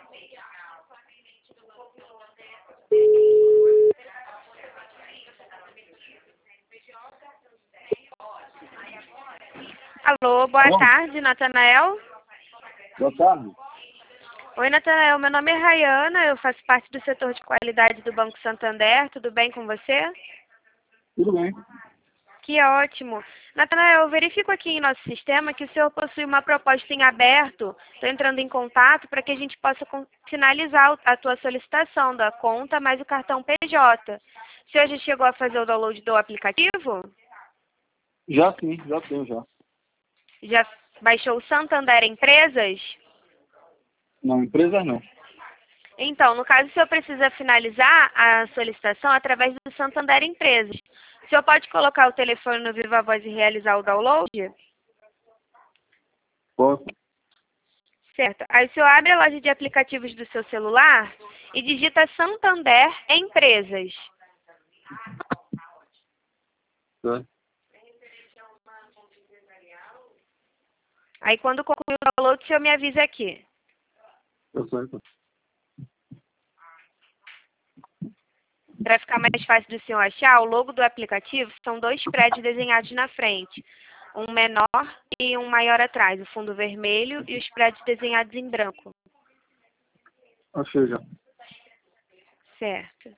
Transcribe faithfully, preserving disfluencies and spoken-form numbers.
Alô, boa Alô? tarde, Natanael. Boa tarde. Oi, Natanael, meu nome é Rayana, eu faço parte do setor de qualidade do Banco Santander, tudo bem com você? Tudo bem. Que ótimo. Natanael, eu verifico aqui em nosso sistema que o senhor possui uma proposta em aberto. Estou entrando em contato para que a gente possa con- finalizar o- a tua solicitação da conta mais o cartão P J. O senhor já chegou a fazer o download do aplicativo? Já sim, já tenho já. Já baixou o Santander Empresas? Não, empresa não. Então, no caso, o senhor precisa finalizar a solicitação através do Santander Empresas. O senhor pode colocar o telefone no Viva Voz e realizar o download? Posso? Certo. Aí o senhor abre a loja de aplicativos do seu celular e digita Santander Empresas. Certo. Aí quando concluir o download, o senhor me avisa aqui. Tá certo. Para ficar mais fácil do senhor achar, o logo do aplicativo são dois prédios desenhados na frente. Um menor e um maior atrás. O fundo vermelho e os prédios desenhados em branco. Achei já. Certo.